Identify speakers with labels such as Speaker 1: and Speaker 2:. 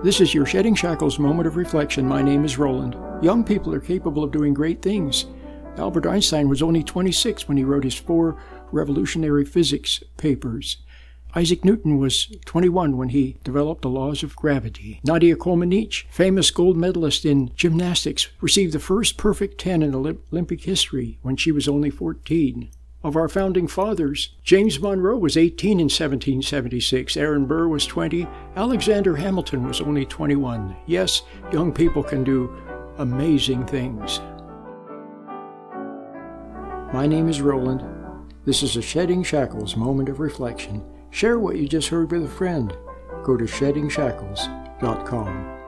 Speaker 1: This is your Shedding Shackles moment of reflection. My name is Roland. Young people are capable of doing great things. Albert Einstein was only 26 when he wrote his 4 revolutionary physics papers. Isaac Newton was 21 when he developed the laws of gravity. Nadia Comaneci, famous gold medalist in gymnastics, received the first perfect 10 in Olympic history when she was only 14. Of our founding fathers, James Monroe was 18 in 1776, Aaron Burr was 20, Alexander Hamilton was only 21. Yes, young people can do amazing things. My name is Roland. This is a Shedding Shackles moment of reflection. Share what you just heard with a friend. Go to sheddingshackles.com.